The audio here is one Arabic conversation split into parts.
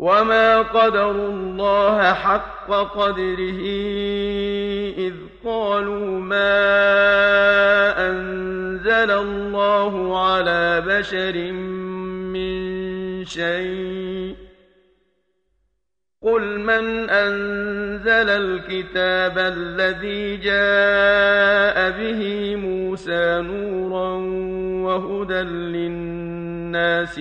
وما قدروا الله حق قدره إذ قالوا ما أنزل الله على بشر من شيء قل من أنزل الكتاب الذي جاء به موسى نورا وهدى للناس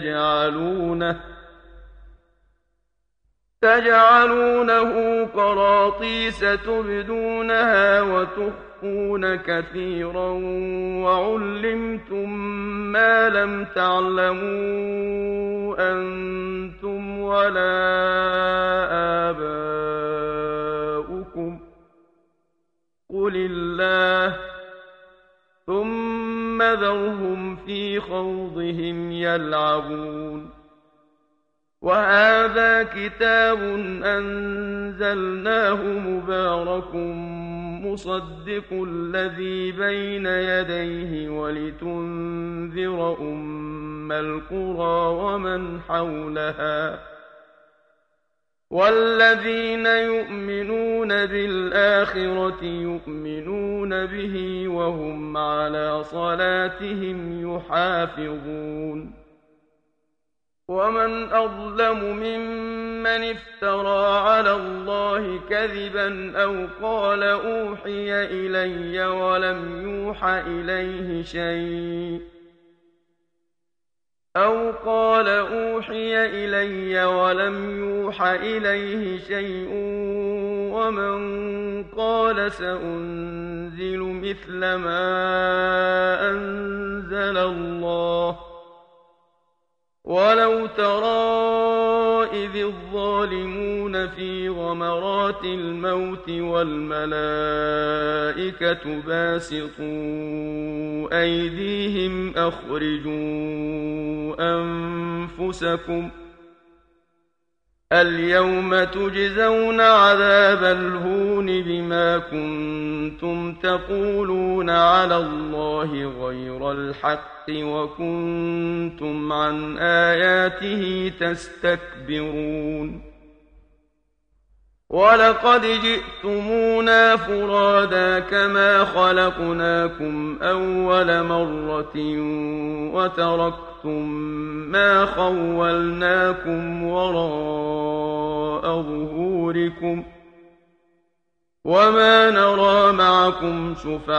تجعلونه قراطيس تبدونها وتخفون كثيرا وعلمتم ما لم تعلموا أنتم ولا آباؤكم قل الله ثم ذرهم في خوضهم يلعبون وهذا كتاب أنزلناه مبارك مصدق الذي بين يديه ولتنذر أم القرى ومن حولها والذين يؤمنون بالآخرة يؤمنون به وهم على صلاتهم يحافظون ومن أظلم ممن افترى على الله كذبا أو قال أوحي إلي ولم يوحى إليه شيء ومن قال سأنزل مثل ما أنزل الله ولو ترى إذ الظالمون في غمرات الموت والملائكة باسطوا أيديهم أخرجوا أنفسكم اليوم تجزون عذاب الهون بما كنتم تقولون على الله غير الحق وكنتم عن آياته تستكبرون ولقد جئتمونا فرادا كما خلقناكم أول مرة وتركتم ما خولناكم وراء ظهوركم وما نرى معكم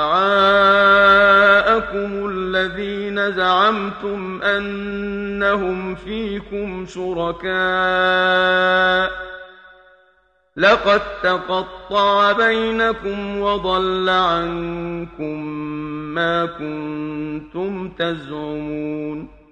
شفعاءكم الذين زعمتم أنهم فيكم شركاء لقد تقطع بينكم وضل عنكم ما كنتم تزعمون